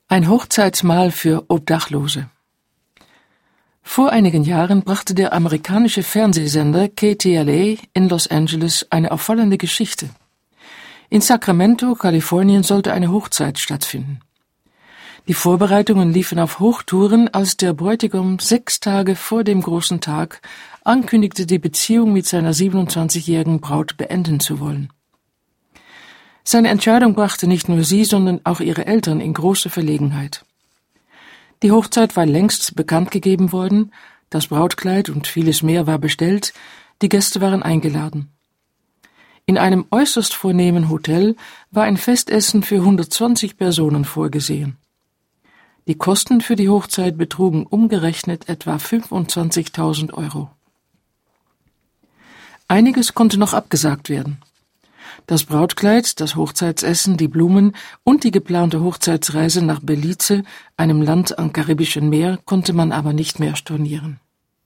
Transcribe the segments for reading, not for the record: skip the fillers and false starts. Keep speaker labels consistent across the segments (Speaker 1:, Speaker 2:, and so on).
Speaker 1: Ein Hochzeitsmahl für Obdachlose. Vor einigen Jahren brachte der amerikanische Fernsehsender KTLA in Los Angeles eine auffallende Geschichte. In Sacramento, Kalifornien, sollte eine Hochzeit stattfinden. Die Vorbereitungen liefen auf Hochtouren, als der Bräutigam 6 Tage vor dem großen Tag ankündigte, die Beziehung mit seiner 27-jährigen Braut beenden zu wollen. Seine Entscheidung brachte nicht nur sie, sondern auch ihre Eltern in große Verlegenheit. Die Hochzeit war längst bekannt gegeben worden, das Brautkleid und vieles mehr war bestellt, die Gäste waren eingeladen. In einem äußerst vornehmen Hotel war ein Festessen für 120 Personen vorgesehen. Die Kosten für die Hochzeit betrugen umgerechnet etwa 25.000 Euro. Einiges konnte noch abgesagt werden. Das Brautkleid, das Hochzeitsessen, die Blumen und die geplante Hochzeitsreise nach Belize, einem Land am Karibischen Meer, konnte man aber nicht mehr stornieren.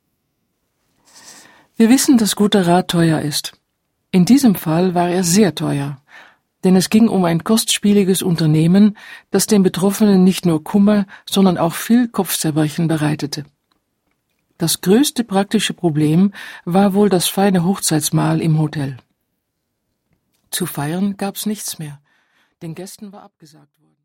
Speaker 1: Wir wissen, dass guter Rat teuer ist. In diesem Fall war er sehr teuer, denn es ging um ein kostspieliges Unternehmen, das den Betroffenen nicht nur Kummer, sondern auch viel Kopfzerbrechen bereitete. Das größte praktische Problem war wohl das feine Hochzeitsmahl im Hotel. Zu feiern gab's nichts mehr. Den Gästen war abgesagt worden.